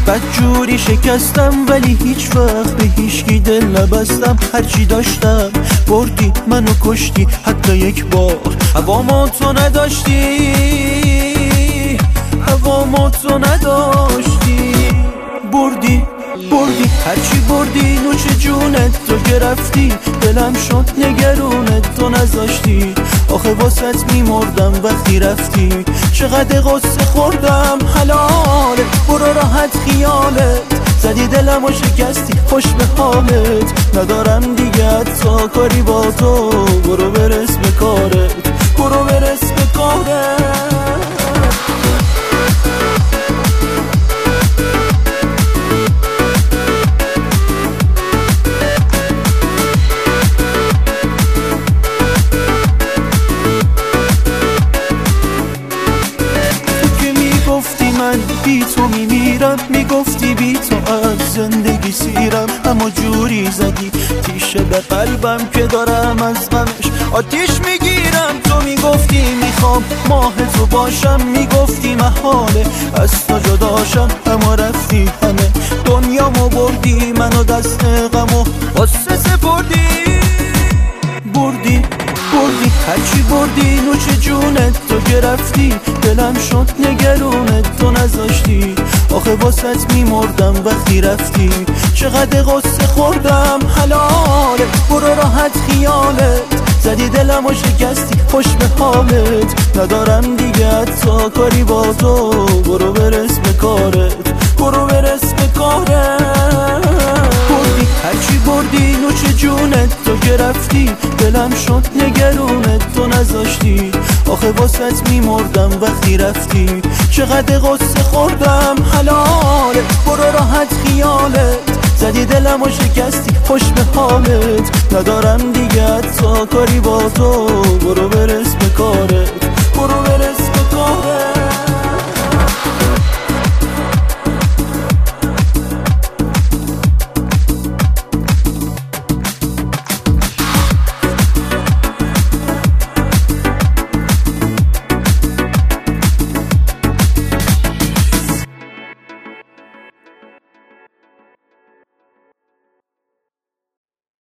بدجوری شکستم ولی هیچ وقت به هیچکی دل نبستم. هرچی داشتم بردی منو کشتی، حتی یک بار هوامو تو نداشتی، هوامو تو نداشتی. بردی هرچی بردی نوش جونت تو گرفتی، دلم شد نگرونت تو نذاشتی. آخه واسط میمردم وقتی رفتی، چقدر قصه خوردم حلاله. برو راحت خیالت زدی دلم و شکستی، خوش به حالت ندارم دیگه تا کاری با تو. برو برس به کارت، برو برس به کارت. من بی تو میمیرم، میگفتی بی تو از زندگی سیرم. اما جوری زدی تیشه به قلبم که دارم از غمش آتیش میگیرم. تو میگفتی میخوام ماه تو باشم، میگفتی محاله از تو جداشم. اما رفتی همه دنیامو بردی، منو دست غمو واسه سپردی. بردی هرچی بردی نوش جونت تو گرفتی، دلم شد نگرونت تو نذاشتی. آخه واسط میمردم وقتی رفتی، چقدر قصه خوردم حلاله. برو راحت خیالت زدی دلم و شکستی، خوش به حالت ندارم دیگه تا کاری با تو. برو برس به کارت، برو برس به کارت. هرچی بردی نوش جونت تو گرفتی، دلم شد نگرونت تو نذاشتی. آخه واسط میمردم وقتی رفتی، چقدر قصه خوردم حلاله. برو راحت خیالت زدی دلم و شکستی، خوش به حالت ندارم دیگه تا کاری با تو. برو برس